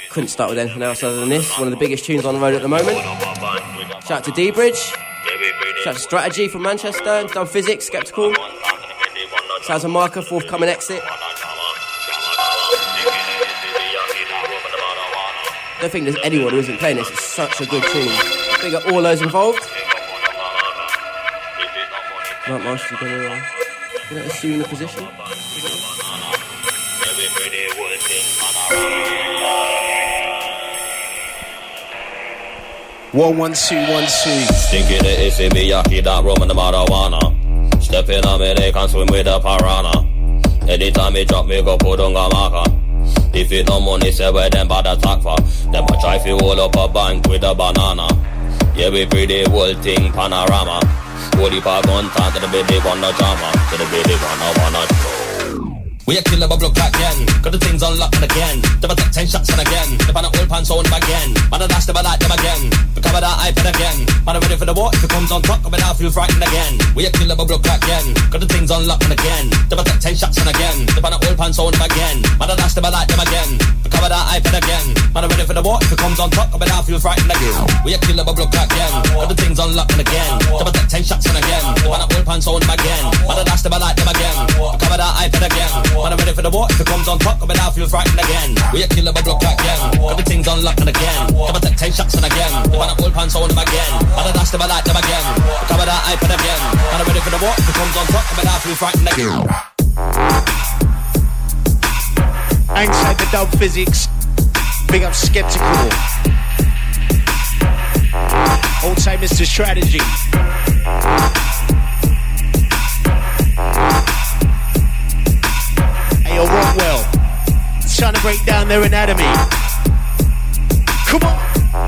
Couldn't start with anything else other than this. One of the biggest tunes on the road at the moment. Shout out to D-Bridge. Shout out to Strategy from Manchester. Done Physics, Skeptical. Sounds of Marker, forthcoming Exit. I don't think there's anyone who isn't playing this. It's such a good tune. Big up all those involved. Right, Marshall, you're gonna assume the position. 11212. Stinking the issue, me yaki that rum and the marijuana. Step in a minute, can swim with the piranha. Anytime me drop, me go put on a marker. If it no money, say where them bad attack for. Them a try fi hold up a bank with a banana. Yeah, we pretty whole thing panorama. Holy pa gun time to the baby wanna drama. To the baby wanna we a killer bubble clock again. Got the things unlocked again. Double take 10 shots and again. The pan old pants on them again. Man, I dash them, I like them again. Recover that iPad again. Man, I'm ready for the war. If it comes on top, I feel frightened again. We a killer bubble clock again. Got the things unlocked again. Double take 10 shots and again. The pan old pants on them again. Man, I dash them, I like them again. Recover that iPad again. Man, I'm ready for the war. If it comes on top, I feel frightened again. We a killer bubble clock again. Got the things unlocked again. Double take 10 shots and again. The pan old pants on them again. Man, I dash them, I like them again. Recover that iPad again. Man, I'm ready for the war. If it comes on top, I feel frightened again. We a killer bubble clock again. Got the things unlocked again. Double take 10 shots and again. The man old pants on them again. Man, I dash them, I like them again. Recover that iPad again. Man, I'm ready for the war. If it comes on top, I feel frightened again. Inside the dub Physics. Big up Skeptical. Old time Mr. Strategy. Ayo, Rockwell. Trying to break down their anatomy. Come on.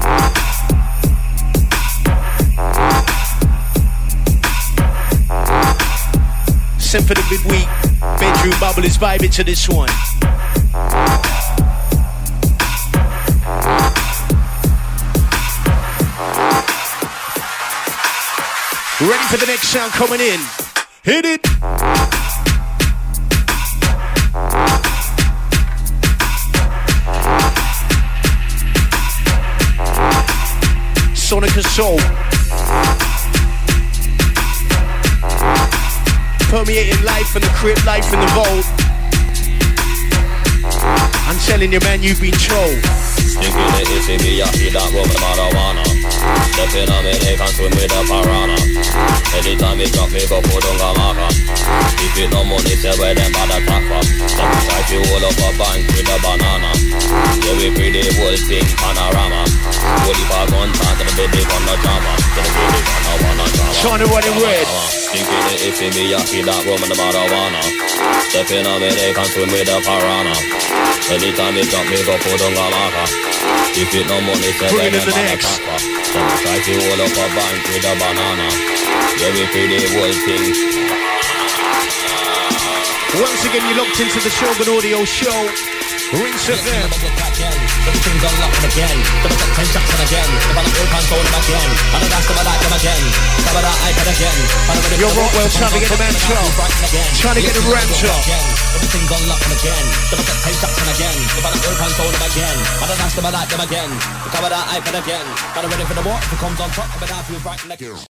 Send for the midweek. Bedroom bubble is vibing to this one. Ready for the next sound coming in. Hit it. Sonic Assault. Permeating life and the crib, life in the vault. I'm telling you, man, you've been trolled. Stinking the issue, me yaki that rum and marijuana. Step in a minute, can swim with a piranha. Anytime me drop, me go put on a marker. If it no money, say where them bad attack for. Them try to hold up a bank with a banana. Yeah, we pretty whole thing panorama. Holy pa gun time to the baby wanna drama. To the baby wanna drama. Trying to run in red. Stinking the issue, me yaki that rum and marijuana. Step in a minute, can swim with a piranha. Anytime me drop, me go put on a marker. If it no money, say where them bad attack for. Them try to hold up a bank with a banana. Yeah, we pretty whole thing. Once again, you're locked into the Shogun Audio Show. Rinse FM. Everything's unlocked again. Double take 10 shots and again. The man old pants on them again. And I dash them, I like them again. Cover that iPad again. Yo, Rockwell, trying to get the man up. Trying to get the ramped up. Everything's unlocked again. Double take 10 shots and again. The man old pants on them again. And I dash them, I like them again. Cover that iPad again. And I'm ready for the war. If it comes on top, I feel frightened again.